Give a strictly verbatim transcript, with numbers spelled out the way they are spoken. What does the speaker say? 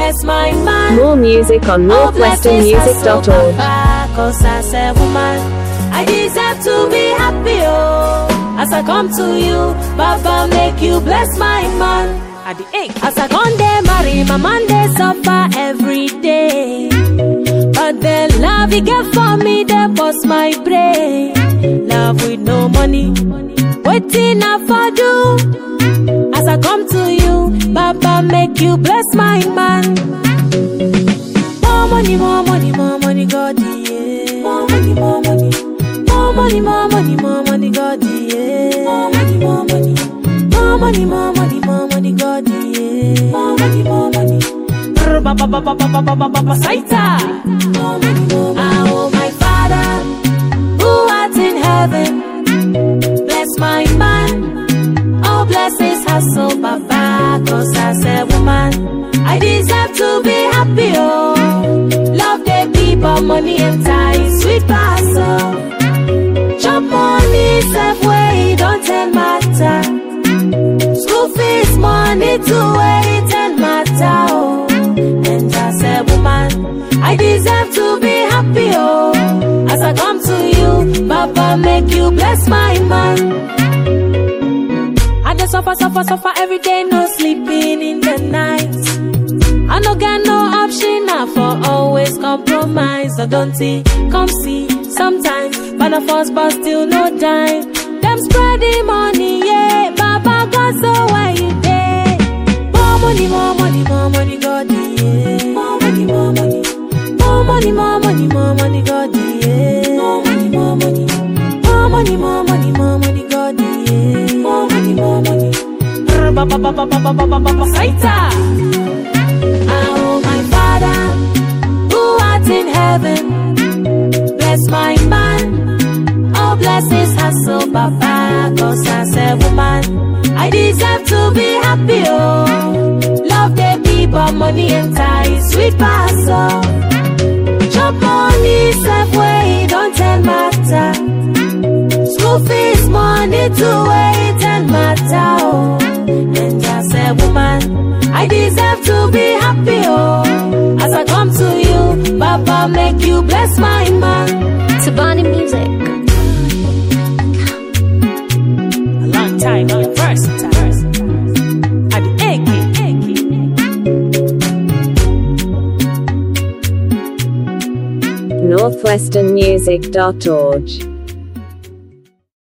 bless my man. More music on northwestern music dot org. Cause as a woman, I deserve to be happy, oh. As I come to you, Baba, make you bless my man. At the eight. As I come there, marry, my man, they suffer every day. But the love you get for me, they bust my brain. Love with no money, waiting I for do. As I come to you, Baba, make you bless my man. More money, more money, more money, God, yeah. More money, more money. More money, more money, more money, God, yeah. More money, more money. More money, more money, more money, God, yeah. More money, more money. Ba ba ba ba ba ba ba ba ba ba Saita. More money, more money. Ah, oh my Father, who art in heaven, bless my man. Oh, bless his hustle, Baba, cause as a woman, I deserve to be happy, oh. Love the people, money and ties, sweet pastor. Chop money, save way, don't tell matter. School fees, money to wait and matter, oh. And as a woman, I deserve to be happy, oh. As I come to you, Baba, make you bless my man. I just suffer, suffer, suffer every day, no sleeping in the night. I no got no option now for always compromise. So don't see, come see, sometimes, but of us, but still no dime. Them spreading money, yeah, Baba, God, so where you there? More money, more money, more money, God, yeah. More money, more money. More money, more money, more money, God, yeah. More money, more money. More money, more money, more money, God, yeah. More money, more money. Ba ba ba ba ba ba ba ba ba Saita. Ah, oh my Father, who art in heaven, bless my man. Oh, bless his hustle, Baba, cause as a woman, I deserve to be happy, oh. Love the people, money and ties, sweet pastor. Chop money, save way, don't tell matter. School fees, money to wait and matter, oh. And as a woman, I deserve to be happy, oh. As I come to you, Baba, make you bless my man. Tabani Music. A long time, a versatile. At the A K. northwestern music dot org.